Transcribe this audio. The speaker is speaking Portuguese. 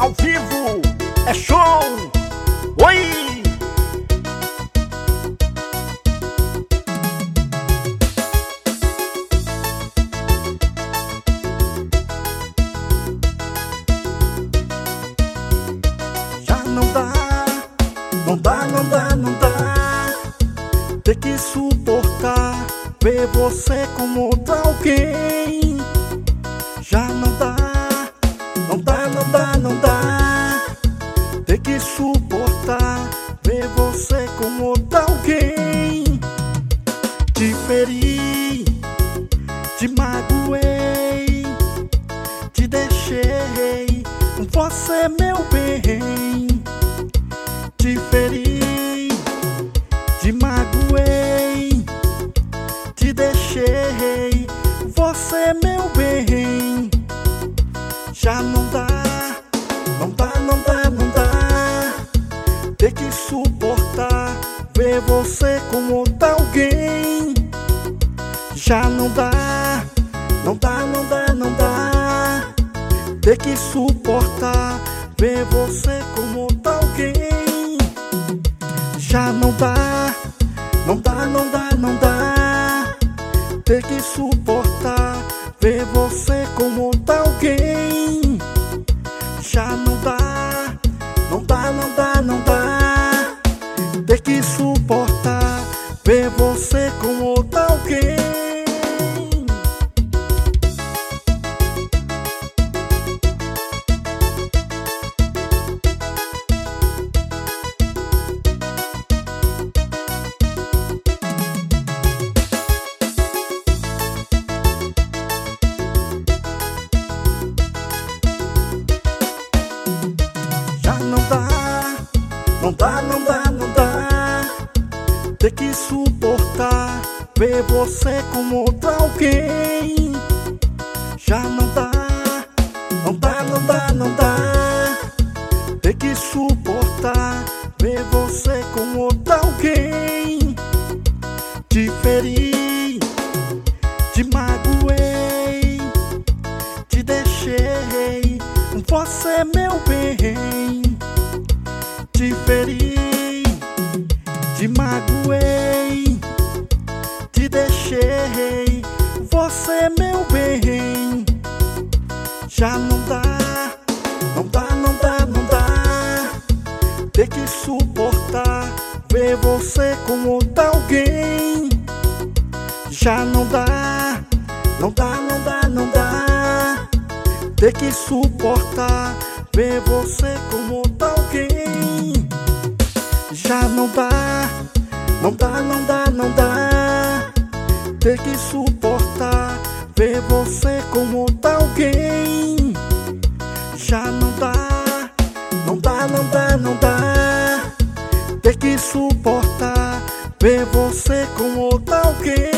ao vivo, é show. Oi! Já não dá, não dá, não dá, não dá. Ter que suportar ver você com outra alguém. Já não dá, não dá, não dá, não dá. Ter que suportar ver você com outra alguém. Te feri, te magoei, te deixei, você meu bem. Te feri, te magoei, te deixei, você meu bem. Já não dá, não dá, não dá, não dá. Ter que suportar ver você com outra alguém. Já não dá, não dá, não dá, não dá. Ter que suportar ver você com outra alguém. Já não dá, não dá, não dá, não dá. Ter que suportar ver você com outra alguém. Já não dá, não dá, não dá, não dá. Ter que suportar ver você com outra alguém. Não dá, não dá, não dá. Ter que suportar ver você com outra alguém. Já não dá, não dá, não dá, não dá. Ter que suportar ver você com outra alguém. Te feri, te magoei, te deixei, você meu bem. Te feri, te magoei, te deixei, você meu bem. Já não dá, não dá, não dá, não dá. Ter que suportar ver você com outra alguém. Já não dá, não dá, não dá, não dá. Ter que suportar ver você com outra alguém. Já não dá, não dá, não dá, não dá. Ter que suportar ver você com outra alguém. Já não dá, não dá, não dá, não dá. Ter que suportar ver você com outra alguém.